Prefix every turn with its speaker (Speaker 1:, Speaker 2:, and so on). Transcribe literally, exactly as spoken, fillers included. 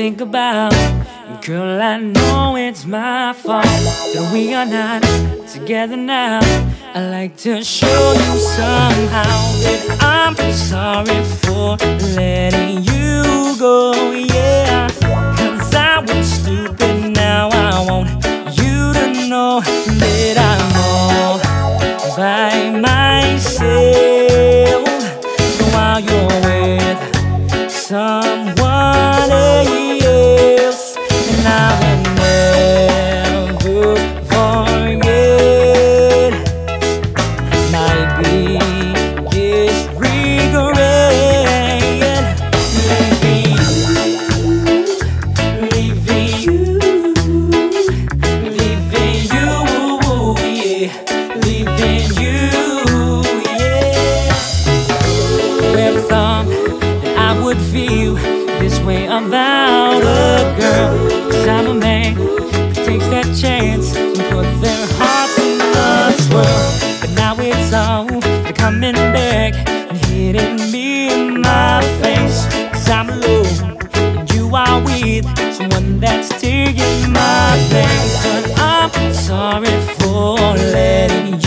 Speaker 1: think about. Girl, I know it's my fault that we are not together now. I like to show you somehow that I'm sorry for letting you go, yeah. Cause I was stupid, now I want you to know that I'm all by myself. So while you're with someone else, and I will never forget my biggest regret. Leaving you, leaving you, leaving you, yeah, leaving you, yeah. Whoever thought that I would feel this way about a girl? Cause I'm a man who takes that chance and put their hearts in the swirl. But now it's all they're coming back and hitting me in my face. Cause I'm alone and you are with someone that's taking my place. But I'm sorry for letting